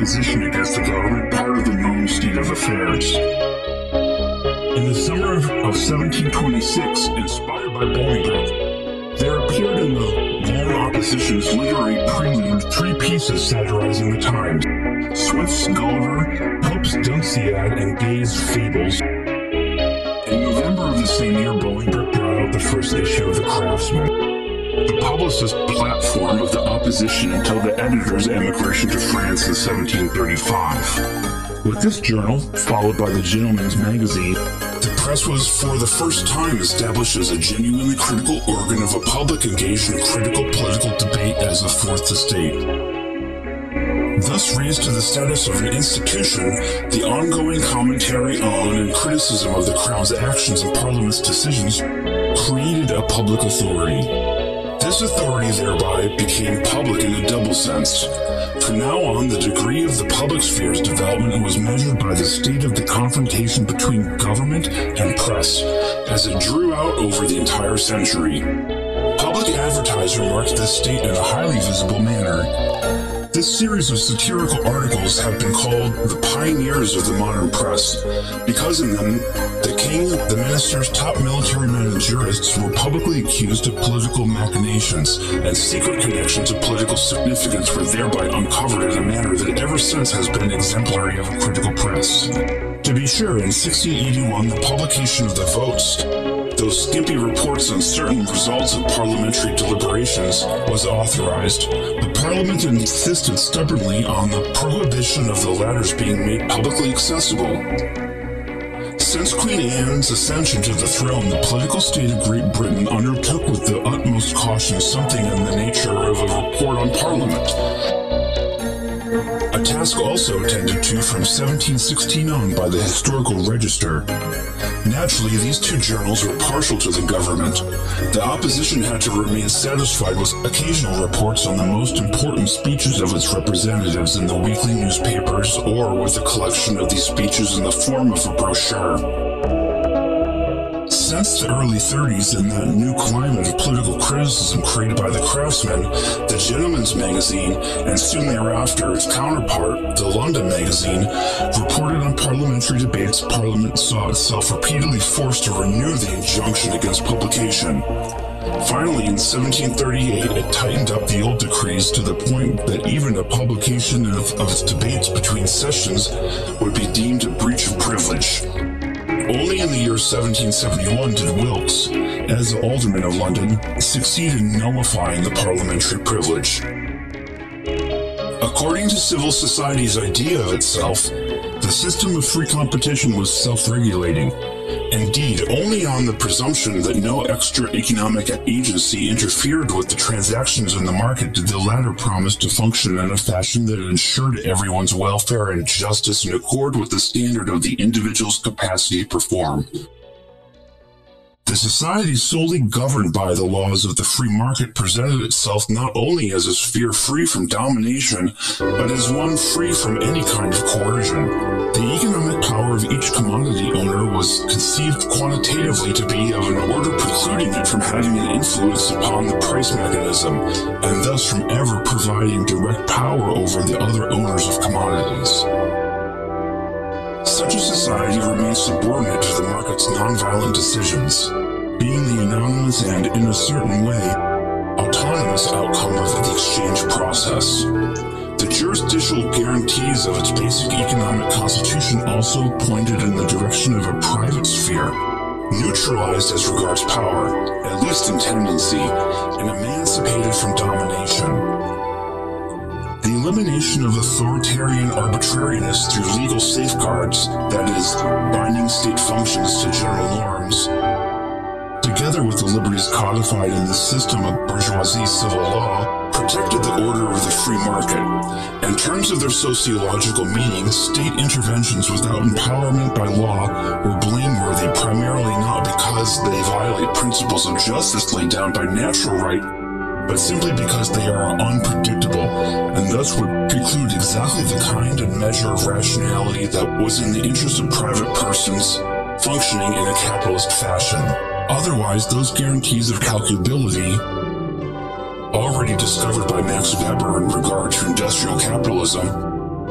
opposition against the government part of the normal state of affairs. In the summer of 1726, inspired by Bolingbroke, there appeared in the Long Opposition's literary prelude 3 pieces satirizing the times: Swift's Gulliver, Pope's Dunciad, and Gay's Fables. In November of the same year, Bolingbroke brought out the first issue of The Craftsman, the publicist platform of the opposition until the editor's emigration to France in 1735. With this journal, followed by the Gentleman's Magazine, the press was for the first time established as a genuinely critical organ of a public engaged in critical political debate as a fourth estate. Thus raised to the status of an institution, the ongoing commentary on and criticism of the Crown's actions and Parliament's decisions created a public authority. This authority thereby became public in a double sense. From now on, the degree of the public sphere's development was measured by the state of the confrontation between government and press, as it drew out over the entire century. Public advertiser marked this state in a highly visible manner. This series of satirical articles have been called the pioneers of the modern press, because in them, the king, the ministers, top military men, and jurists were publicly accused of political machinations, and secret connections of political significance were thereby uncovered in a manner that ever since has been exemplary of a critical press. To be sure, in 1681, the publication of the Votes, those skimpy reports on certain results of parliamentary deliberations, was authorized, but Parliament insisted stubbornly on the prohibition of the latter's being made publicly accessible. Since Queen Anne's ascension to the throne, the political state of Great Britain undertook with the utmost caution something in the nature of a report on Parliament. A task also attended to from 1716 on by the Historical Register. Naturally, these two journals were partial to the government. The opposition had to remain satisfied with occasional reports on the most important speeches of its representatives in the weekly newspapers, or with a collection of these speeches in the form of a brochure. Since the early 30s, in that new climate of political criticism created by The Craftsman, the Gentleman's Magazine, and soon thereafter its counterpart, the London Magazine, reported on parliamentary debates, Parliament saw itself repeatedly forced to renew the injunction against publication. Finally, in 1738, it tightened up the old decrees to the point that even a publication of its debates between sessions would be deemed a breach of privilege. Only in the year 1771 did Wilkes, as Alderman of London, succeed in nullifying the parliamentary privilege. According to civil society's idea of itself, the system of free competition was self-regulating. Indeed, only on the presumption that no extra economic agency interfered with the transactions in the market did the latter promise to function in a fashion that ensured everyone's welfare and justice in accord with the standard of the individual's capacity to perform. The society solely governed by the laws of the free market presented itself not only as a sphere free from domination, but as one free from any kind of coercion. The economic power of each commodity owner was conceived quantitatively to be of an order precluding it from having an influence upon the price mechanism, and thus from ever providing direct power over the other owners of commodities. Such a society remains subordinate to the market's nonviolent decisions, being the anonymous and, in a certain way, autonomous outcome of the exchange process. The jurisdictional guarantees of its basic economic constitution also pointed in the direction of a private sphere, neutralized as regards power, at least in tendency, and emancipated from domination. The elimination of authoritarian arbitrariness through legal safeguards, that is, binding state functions to general norms, together with the liberties codified in the system of bourgeoisie civil law, protected the order of the free market. In terms of their sociological meaning, state interventions without empowerment by law were blameworthy primarily not because they violate principles of justice laid down by natural right, but simply because they are unpredictable, and thus would preclude exactly the kind and measure of rationality that was in the interest of private persons functioning in a capitalist fashion. Otherwise, those guarantees of calculability, already discovered by Max Weber in regard to industrial capitalism,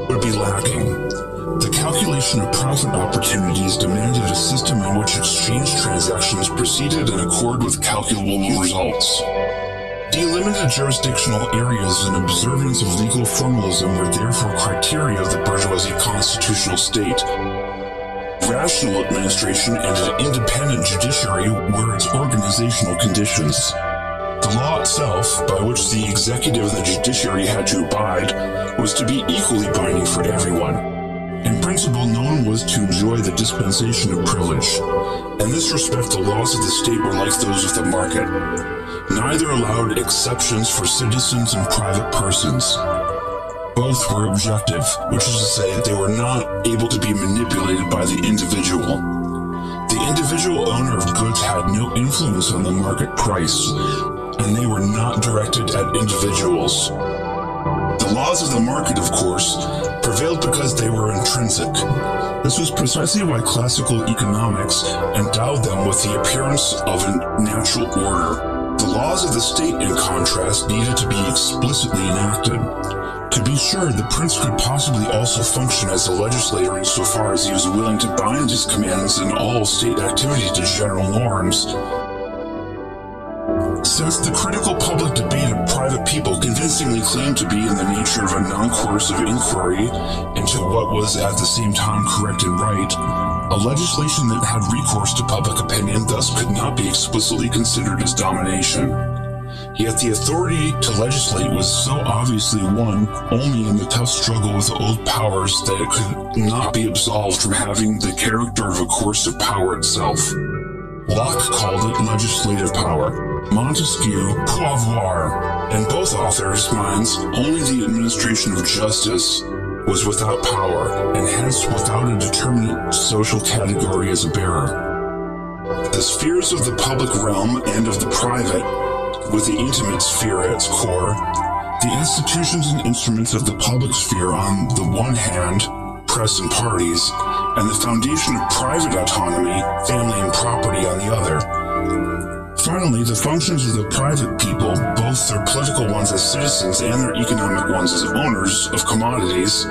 would be lacking. The calculation of profit opportunities demanded a system in which exchange transactions proceeded in accord with calculable results. Delimited jurisdictional areas and observance of legal formalism were therefore criteria of the bourgeoisie constitutional state. Rational administration and an independent judiciary were its organizational conditions. The law itself, by which the executive and the judiciary had to abide, was to be equally binding for everyone. In principle, no one was to enjoy the dispensation of privilege. In this respect, the laws of the state were like those of the market. Neither allowed exceptions for citizens and private persons. Both were objective, which is to say that they were not able to be manipulated by the individual. The individual owner of goods had no influence on the market price, and they were not directed at individuals. The laws of the market, of course, prevailed because they were intrinsic. This was precisely why classical economics endowed them with the appearance of a natural order. The laws of the state, in contrast, needed to be explicitly enacted. To be sure, the prince could possibly also function as a legislator insofar as he was willing to bind his commands in all state activity to general norms. Since the critical public debate of private people convincingly claimed to be in the nature of a non-coercive inquiry into what was at the same time correct and right, a legislation that had recourse to public opinion thus could not be explicitly considered as domination. Yet the authority to legislate was so obviously won only in the tough struggle with the old powers that it could not be absolved from having the character of a coercive power itself. Locke called it legislative power. Montesquieu, pouvoir. In both authors' minds, only the administration of justice was without power, and hence without a determinate social category as a bearer. The spheres of the public realm and of the private, with the intimate sphere at its core, the institutions and instruments of the public sphere on the one hand, press and parties, and the foundation of private autonomy, family and property on the other. Finally, the functions of the private people, both their political ones as citizens and their economic ones as owners of commodities.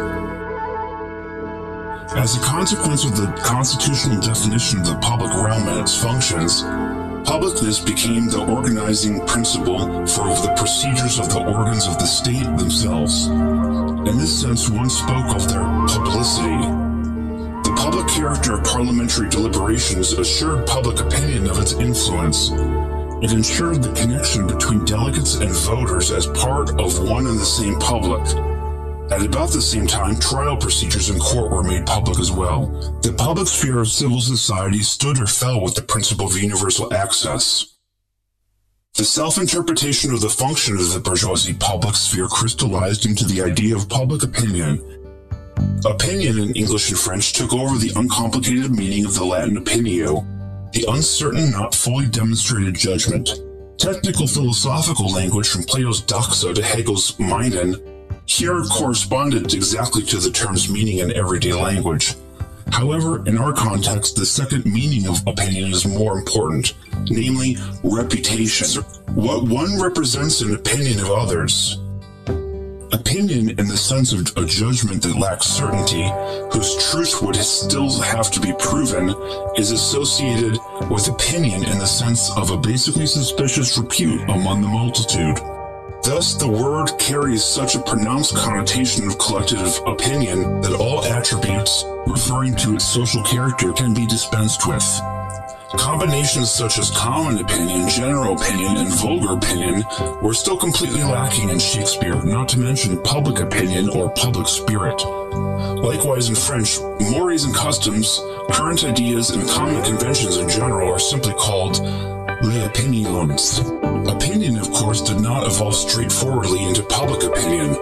As a consequence of the constitutional definition of the public realm and its functions, publicness became the organizing principle for the procedures of the organs of the state themselves. In this sense, one spoke of their publicity. The public character of parliamentary deliberations assured public opinion of its influence. It ensured the connection between delegates and voters as part of one and the same public. At about the same time, trial procedures in court were made public as well. The public sphere of civil society stood or fell with the principle of universal access. The self-interpretation of the function of the bourgeoisie public sphere crystallized into the idea of public opinion. Opinion in English and French took over the uncomplicated meaning of the Latin opinio, the uncertain, not fully demonstrated judgment. Technical philosophical language from Plato's doxa to Hegel's meinen here corresponded exactly to the term's meaning in everyday language. However, in our context, the second meaning of opinion is more important, namely reputation. What one represents an opinion of others. Opinion in the sense of a judgment that lacks certainty, whose truth would still have to be proven, is associated with opinion in the sense of a basically suspicious repute among the multitude. Thus, the word carries such a pronounced connotation of collective opinion that all attributes referring to its social character can be dispensed with. Combinations such as common opinion, general opinion, and vulgar opinion were still completely lacking in Shakespeare, not to mention public opinion or public spirit. Likewise in French, mores and customs, current ideas, and common conventions in general are simply called les opinions. Opinion, of course, did not evolve straightforwardly into public opinion.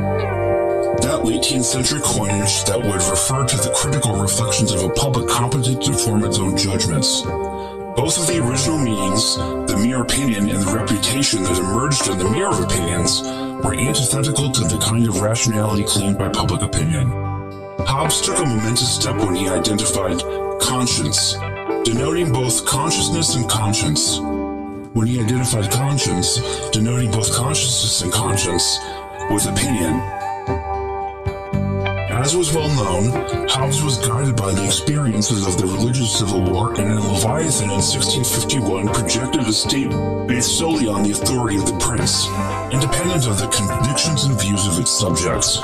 That late 18th century coinage that would refer to the critical reflections of a public competent to form its own judgments. Both of the original meanings, the mere opinion and the reputation that emerged in the mirror of opinions, were antithetical to the kind of rationality claimed by public opinion. Hobbes took a momentous step when he identified conscience, denoting both consciousness and conscience. When he identified conscience, denoting both consciousness and conscience, with opinion. As was well known, Hobbes was guided by the experiences of the religious civil war, and in Leviathan in 1651 projected a state based solely on the authority of the prince, independent of the convictions and views of its subjects.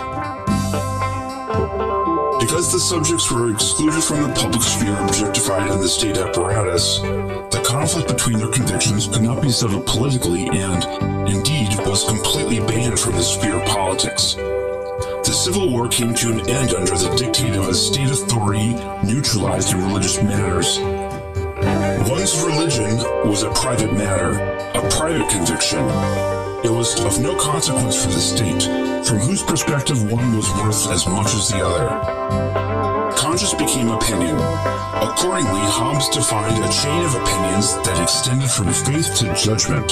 Because the subjects were excluded from the public sphere and objectified in the state apparatus, the conflict between their convictions could not be settled politically and, indeed, was completely banned from the sphere of politics. The Civil War came to an end under the dictate of a state authority neutralized in religious matters. One's religion was a private matter, a private conviction. It was of no consequence for the state, from whose perspective one was worth as much as the other. Conscience became opinion. Accordingly, Hobbes defined a chain of opinions that extended from faith to judgment.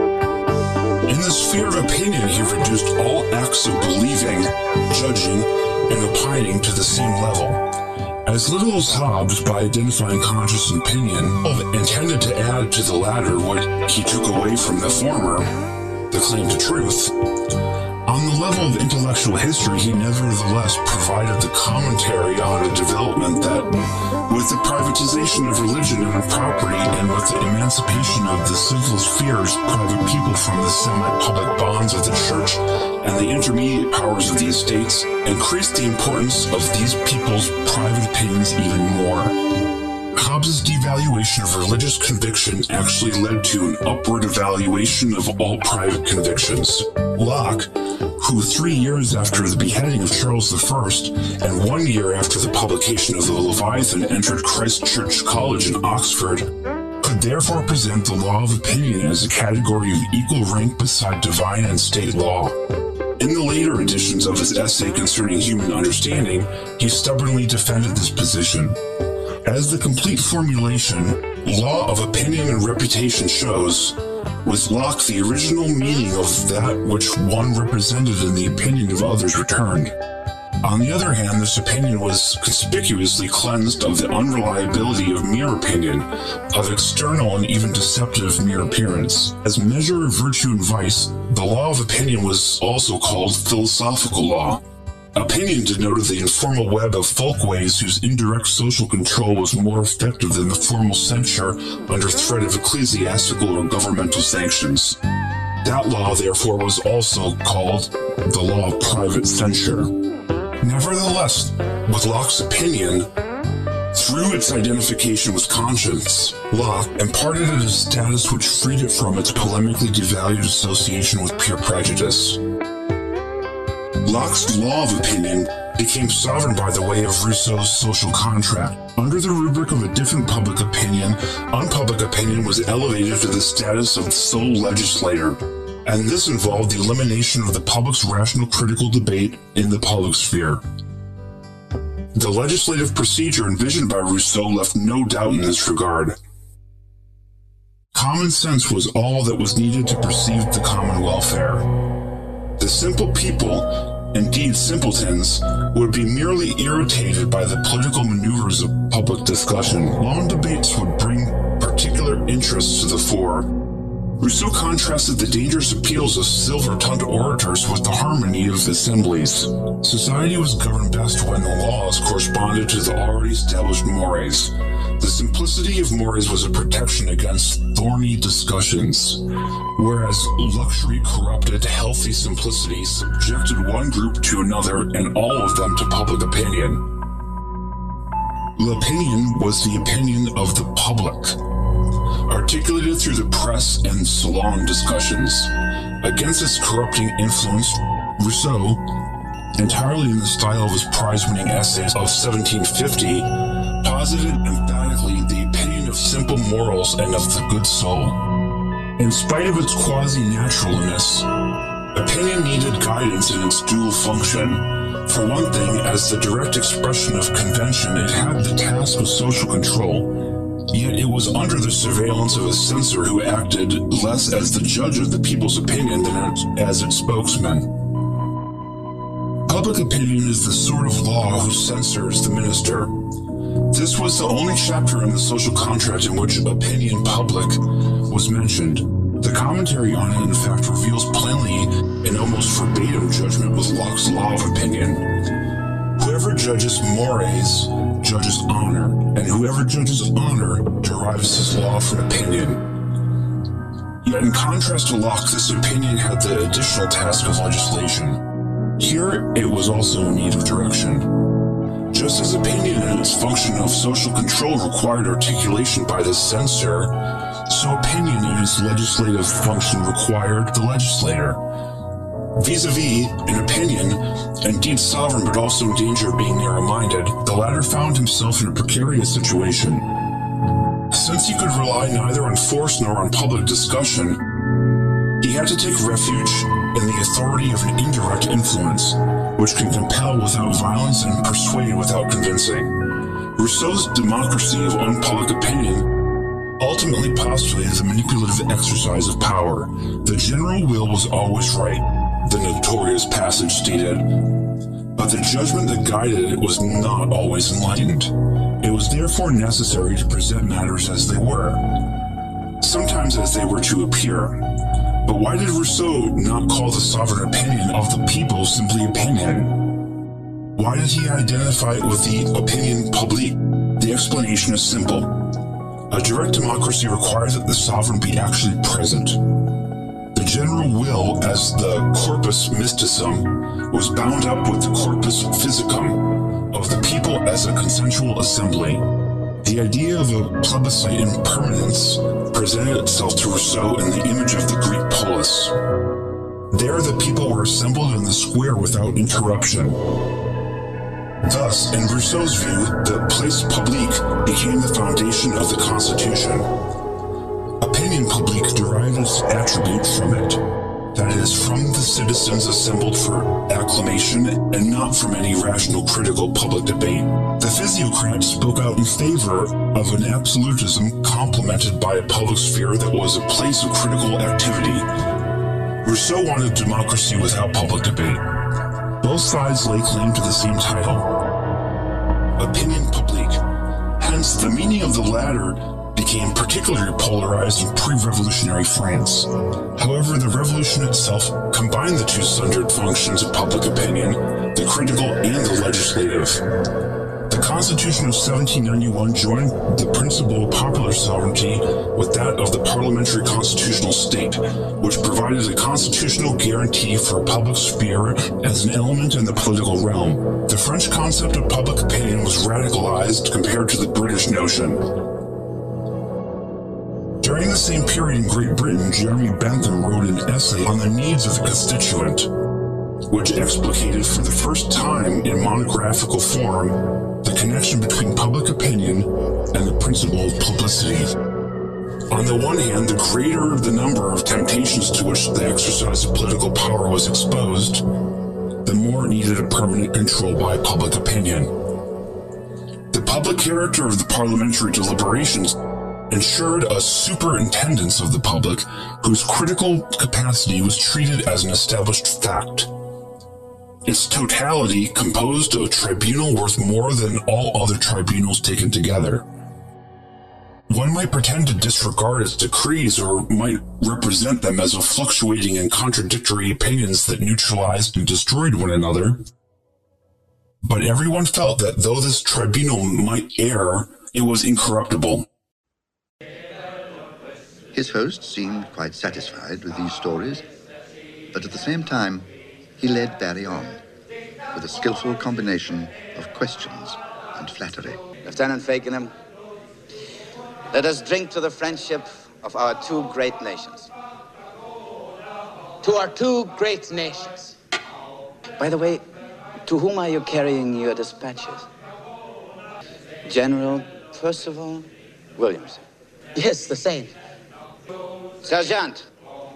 In the sphere of opinion, he reduced all acts of believing, judging, and opining to the same level. As little as Hobbes, by identifying conscious and opinion, intended to add to the latter what he took away from the former, the claim to truth. On the level of intellectual history, he nevertheless provided the commentary on a development that, with the privatization of religion and of property, and with the emancipation of the civil sphere's private people from the semi-public bonds of the church and the intermediate powers of the estates, increased the importance of these people's private opinions even more. Hobbes' devaluation of religious conviction actually led to an upward evaluation of all private convictions. Locke, who 3 years after the beheading of Charles I and 1 year after the publication of the Leviathan entered Christ Church College in Oxford, could therefore present the law of opinion as a category of equal rank beside divine and state law. In the later editions of his essay concerning human understanding, he stubbornly defended this position. As the complete formulation, law of opinion and reputation shows, with Locke the original meaning of that which one represented in the opinion of others returned. On the other hand, this opinion was conspicuously cleansed of the unreliability of mere opinion, of external and even deceptive mere appearance. As measure of virtue and vice, the law of opinion was also called philosophical law. Opinion denoted the informal web of folkways whose indirect social control was more effective than the formal censure under threat of ecclesiastical or governmental sanctions. That law, therefore, was also called the law of private censure. Nevertheless, with Locke's opinion, through its identification with conscience, Locke imparted it a status which freed it from its polemically devalued association with pure prejudice. Locke's law of opinion became sovereign by the way of Rousseau's social contract. Under the rubric of a different public opinion, unpublic opinion was elevated to the status of sole legislator, and this involved the elimination of the public's rational critical debate in the public sphere. The legislative procedure envisioned by Rousseau left no doubt in this regard. Common sense was all that was needed to perceive the common welfare. The simple people, indeed simpletons, would be merely irritated by the political maneuvers of public discussion. Long debates would bring particular interests to the fore. Rousseau contrasted the dangerous appeals of silver-tongued orators with the harmony of assemblies. Society was governed best when the laws corresponded to the already established mores. The simplicity of mores was a protection against thorny discussions, whereas luxury corrupted healthy simplicity subjected one group to another and all of them to public opinion. L'opinion was the opinion of the public, articulated through the press and salon discussions. Against its corrupting influence, Rousseau, entirely in the style of his prize-winning essays of 1750, posited emphatically the opinion of simple morals and of the good soul. In spite of its quasi-naturalness, opinion needed guidance in its dual function. For one thing, as the direct expression of convention, it had the task of social control, yet it was under the surveillance of a censor who acted less as the judge of the people's opinion than as its spokesman. Public opinion is the sort of law who censors the minister. This was the only chapter in the social contract in which opinion public was mentioned. The commentary on it, in fact, reveals plainly an almost verbatim judgment with Locke's law of opinion. whoever judges mores judges honor, and whoever judges honor derives his law from opinion. Yet in contrast to Locke, this opinion had the additional task of legislation. Here, it was also in need of direction. Just as opinion and its function of social control required articulation by the censor, so opinion and its legislative function required the legislator. Vis-a-vis, an opinion, indeed sovereign but also in danger of being narrow-minded, the latter found himself in a precarious situation. Since he could rely neither on force nor on public discussion, he had to take refuge in the authority of an indirect influence, which can compel without violence and persuade without convincing. Rousseau's democracy of unpublic opinion ultimately postulated the manipulative exercise of power. The general will was always right, the notorious passage stated, but the judgment that guided it was not always enlightened. It was therefore necessary to present matters as they were, sometimes as they were to appear. But why did Rousseau not call the sovereign opinion of the people simply opinion? Why did he identify it with the opinion publique? The explanation is simple. A direct democracy requires that the sovereign be actually present. The general will, as the corpus mysticum, was bound up with the corpus physicum of the people as a consensual assembly. The idea of a plebiscite in permanence presented itself to Rousseau in the image of the Greek polis. There the people were assembled in the square without interruption. Thus, in Rousseau's view, the place publique became the foundation of the Constitution. Opinion publique derived its attribute from it. That is, from the citizens assembled for acclamation and not from any rational critical public debate. The physiocrats spoke out in favor of an absolutism complemented by a public sphere that was a place of critical activity. Rousseau wanted democracy without public debate. Both sides lay claim to the same title, opinion publique. Hence, the meaning of the latter became particularly polarized in pre-revolutionary France. However, the revolution itself combined the two sundered functions of public opinion, the critical and the legislative. The Constitution of 1791 joined the principle of popular sovereignty with that of the parliamentary constitutional state, which provided a constitutional guarantee for a public sphere as an element in the political realm. The French concept of public opinion was radicalized compared to the British notion. During the same period in Great Britain, Jeremy Bentham wrote an essay on the needs of the constituent, which explicated for the first time in monographical form the connection between public opinion and the principle of publicity. On the one hand, the greater the number of temptations to which the exercise of political power was exposed, the more it needed a permanent control by public opinion. The public character of the parliamentary deliberations ensured a superintendence of the public whose critical capacity was treated as an established fact. Its totality composed a tribunal worth more than all other tribunals taken together. One might pretend to disregard its decrees or might represent them as a fluctuating and contradictory opinions that neutralized and destroyed one another. But everyone felt that though this tribunal might err, it was incorruptible. His host seemed quite satisfied with these stories, but at the same time, he led Barry on with a skillful combination of questions and flattery. Lieutenant Fakenham, let us drink to the friendship of our two great nations. To our two great nations. By the way, to whom are you carrying your dispatches? General Percival Williamson. Yes, the same. Sergeant.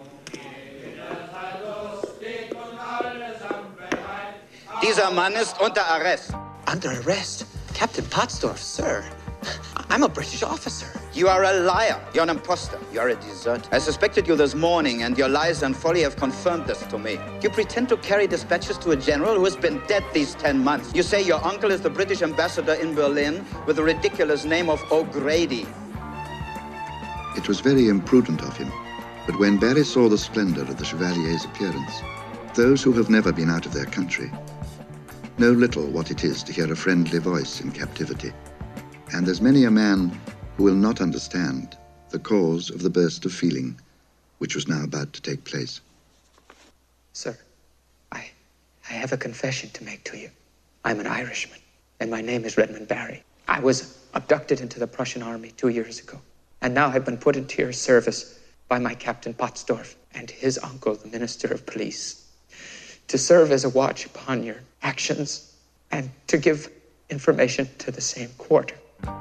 Dieser Mann ist unter Arrest. Under arrest? Captain Pottsdorf, sir. I'm a British officer. You are a liar. You're an imposter. You're a deserter. I suspected you this morning, and your lies and folly have confirmed this to me. You pretend to carry dispatches to a general who has been dead these 10 months. You say your uncle is the British ambassador in Berlin with the ridiculous name of O'Grady. It was very imprudent of him, but when Barry saw the splendor of the Chevalier's appearance, those who have never been out of their country know little what it is to hear a friendly voice in captivity. And there's many a man who will not understand the cause of the burst of feeling which was now about to take place. Sir, I have a confession to make to you. I'm an Irishman, and my name is Redmond Barry. I was abducted into the Prussian army 2 years ago, and now I've been put into your service by my Captain Pottsdorf and his uncle, the Minister of Police, to serve as a watch upon your actions and to give information to the same quarter.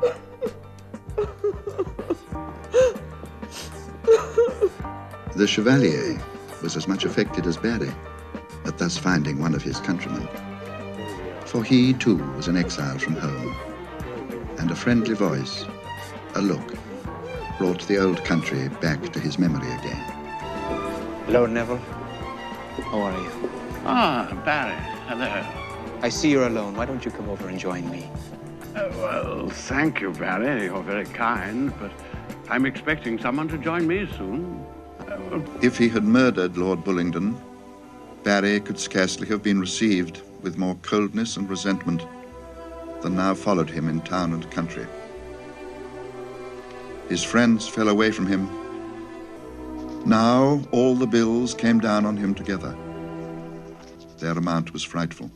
The Chevalier was as much affected as Barry at thus finding one of his countrymen. For he, too, was an exile from home, and a friendly voice, a look, brought the old country back to his memory again. Lord Neville, how are you? Ah, Barry, hello. I see you're alone. Why don't you come over and join me? Well, thank you, Barry. You're very kind, but I'm expecting someone to join me soon. If he had murdered Lord Bullingdon, Barry could scarcely have been received with more coldness and resentment than now followed him in town and country. His friends fell away from him. Now all the bills came down on him together. Their amount was frightful.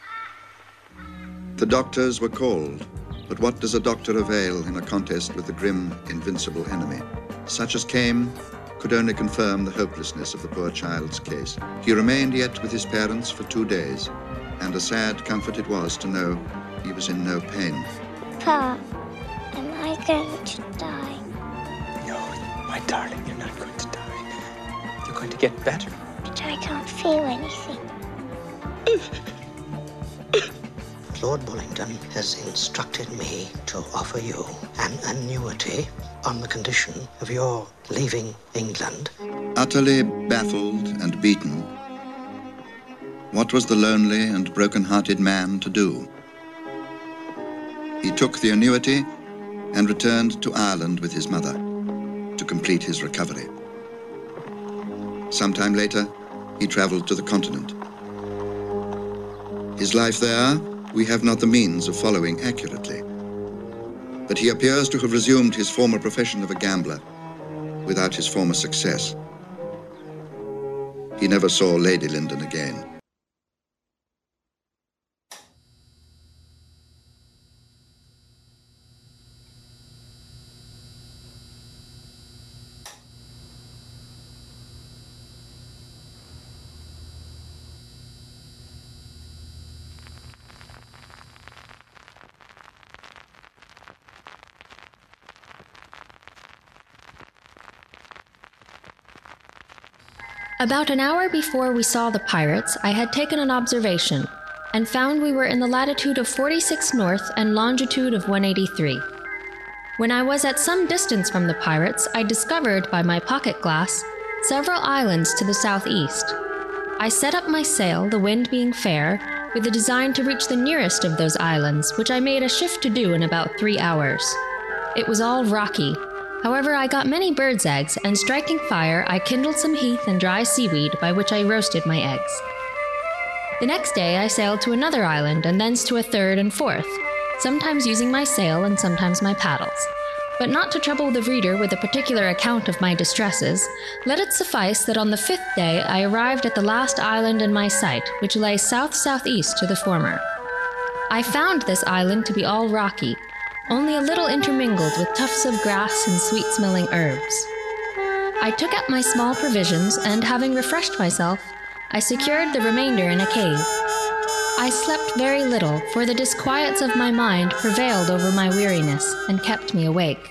The doctors were called, but what does a doctor avail in a contest with the grim, invincible enemy? Such as came could only confirm the hopelessness of the poor child's case. He remained yet with his parents for 2 days, and a sad comfort it was to know he was in no pain. Pa, am I going to die? No, my darling, you're not going to die. You're going to get better. But I can't feel anything. Lord Bullingdon has instructed me to offer you an annuity on the condition of your leaving England. Utterly baffled and beaten, what was the lonely and broken-hearted man to do? He took the annuity and returned to Ireland with his mother to complete his recovery. Sometime later, he traveled to the continent. His life there, we have not the means of following accurately. But he appears to have resumed his former profession of a gambler without his former success. He never saw Lady Lyndon again. About an hour before we saw the pirates, I had taken an observation and found we were in the latitude of 46 north and longitude of 183. When I was at some distance from the pirates, I discovered by my pocket glass several islands to the southeast. I set up my sail, the wind being fair, with the design to reach the nearest of those islands, which I made a shift to do in about 3 hours. It was all rocky. However, I got many birds' eggs, and striking fire, I kindled some heath and dry seaweed, by which I roasted my eggs. The next day I sailed to another island, and thence to a third and fourth, sometimes using my sail and sometimes my paddles. But not to trouble the reader with a particular account of my distresses, let it suffice that on the 5th day I arrived at the last island in my sight, which lay south-southeast to the former. I found this island to be all rocky, only a little intermingled with tufts of grass and sweet-smelling herbs. I took up my small provisions, and having refreshed myself, I secured the remainder in a cave. I slept very little, for the disquiets of my mind prevailed over my weariness and kept me awake.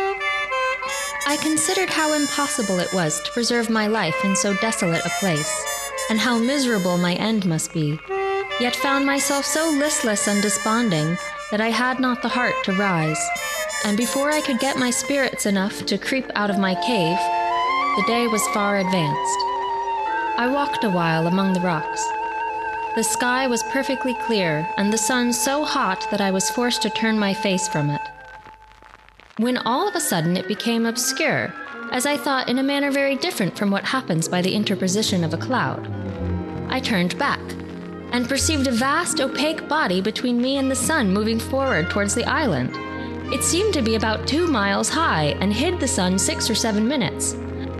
I considered how impossible it was to preserve my life in so desolate a place, and how miserable my end must be, yet found myself so listless and desponding that I had not the heart to rise, and before I could get my spirits enough to creep out of my cave, the day was far advanced. I walked a while among the rocks. The sky was perfectly clear, and the sun so hot that I was forced to turn my face from it, when all of a sudden it became obscure, as I thought in a manner very different from what happens by the interposition of a cloud. I turned back. and perceived a vast opaque body between me and the sun moving forward towards the island. It seemed to be about 2 miles high and hid the sun 6 or 7 minutes.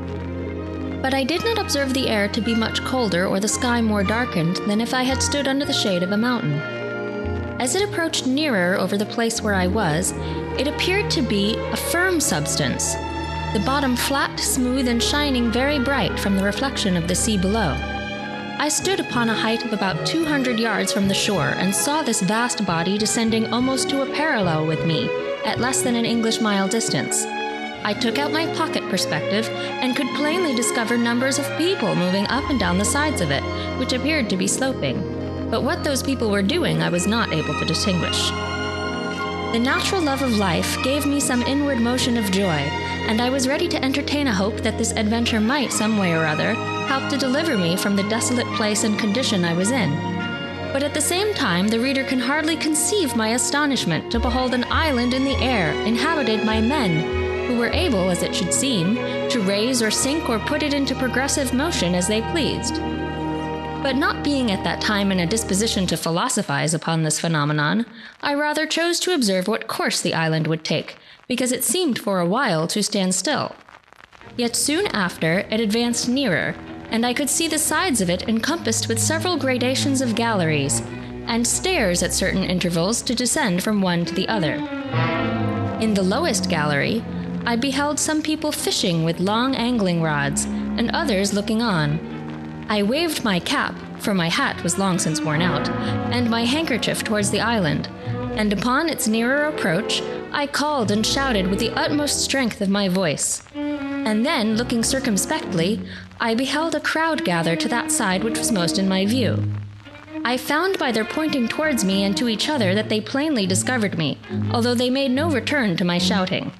But I did not observe the air to be much colder or the sky more darkened than if I had stood under the shade of a mountain. As it approached nearer over the place where I was, it appeared to be a firm substance, the bottom flat, smooth, and shining very bright from the reflection of the sea below. I stood upon a height of about 200 yards from the shore and saw this vast body descending almost to a parallel with me, at less than an English mile distance. I took out my pocket perspective and could plainly discover numbers of people moving up and down the sides of it, which appeared to be sloping. But what those people were doing I was not able to distinguish. The natural love of life gave me some inward motion of joy, and I was ready to entertain a hope that this adventure might, some way or other, help to deliver me from the desolate place and condition I was in. But at the same time, the reader can hardly conceive my astonishment to behold an island in the air inhabited by men, who were able, as it should seem, to raise or sink or put it into progressive motion as they pleased. But not being at that time in a disposition to philosophize upon this phenomenon, I rather chose to observe what course the island would take, because it seemed for a while to stand still. Yet soon after, it advanced nearer, and I could see the sides of it encompassed with several gradations of galleries, and stairs at certain intervals to descend from one to the other. In the lowest gallery, I beheld some people fishing with long angling rods, and others looking on. I waved my cap, for my hat was long since worn out, and my handkerchief towards the island, and upon its nearer approach, I called and shouted with the utmost strength of my voice. And then, looking circumspectly, I beheld a crowd gather to that side which was most in my view. I found by their pointing towards me and to each other that they plainly discovered me, although they made no return to my shouting.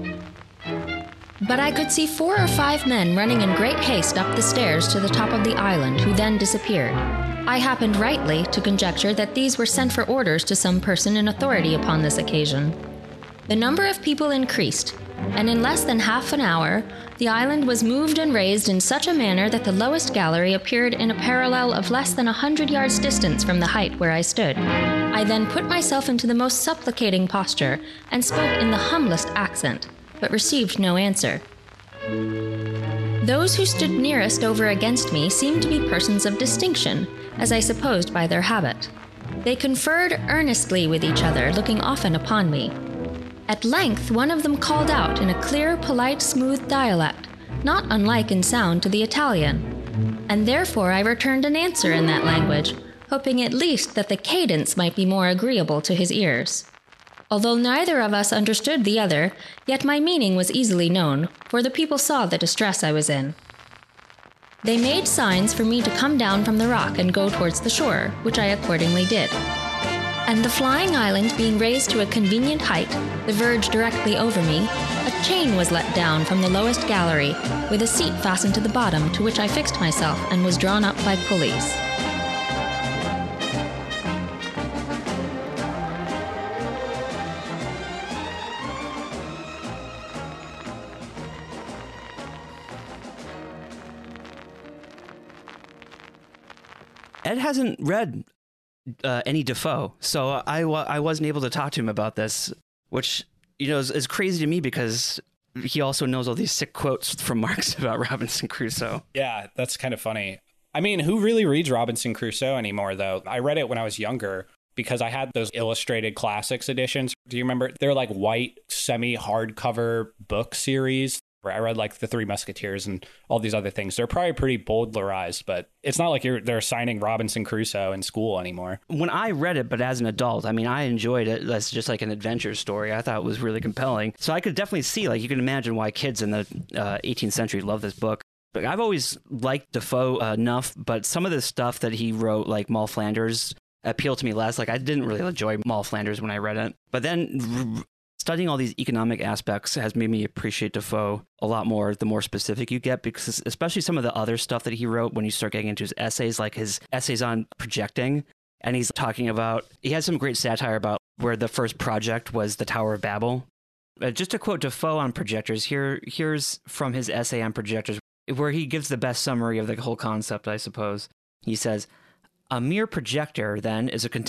But I could see 4 or 5 men running in great haste up the stairs to the top of the island, who then disappeared. I happened rightly to conjecture that these were sent for orders to some person in authority upon this occasion. The number of people increased, and in less than half an hour, the island was moved and raised in such a manner that the lowest gallery appeared in a parallel of less than 100 yards distance from the height where I stood. I then put myself into the most supplicating posture, and spoke in the humblest accent, but received no answer. Those who stood nearest over against me seemed to be persons of distinction, as I supposed by their habit. They conferred earnestly with each other, looking often upon me. At length, one of them called out in a clear, polite, smooth dialect, not unlike in sound to the Italian, and therefore I returned an answer in that language, hoping at least that the cadence might be more agreeable to his ears. Although neither of us understood the other, yet my meaning was easily known, for the people saw the distress I was in. They made signs for me to come down from the rock and go towards the shore, which I accordingly did. And the flying island being raised to a convenient height, the verge directly over me, a chain was let down from the lowest gallery, with a seat fastened to the bottom, to which I fixed myself and was drawn up by pulleys. Ed hasn't read any Defoe, so I wasn't able to talk to him about this, which, you know, is crazy to me because he also knows all these sick quotes from Marx about Robinson Crusoe. Yeah, that's kind of funny. I mean, who really reads Robinson Crusoe anymore, though? I read it when I was younger because I had those illustrated classics editions. Do you remember? They're like white, semi-hardcover book series where I read like The Three Musketeers and all these other things. They're probably pretty bowdlerized, but it's not like they're assigning Robinson Crusoe in school anymore. When I read it, but as an adult, I mean, I enjoyed it as just like an adventure story. I thought it was really compelling. So I could definitely see, like, you can imagine why kids in the 18th century love this book. But I've always liked Defoe enough, but some of the stuff that he wrote, like Moll Flanders, appealed to me less. Like, I didn't really enjoy Moll Flanders when I read it. But then studying all these economic aspects has made me appreciate Defoe a lot more the more specific you get, because especially some of the other stuff that he wrote when you start getting into his essays, like his essays on projecting. And he's talking about, he has some great satire about where the first project was the Tower of Babel. Just to quote Defoe on projectors, here's from his essay on projectors, where he gives the best summary of the whole concept, I suppose. He says, A mirror projector, then, is a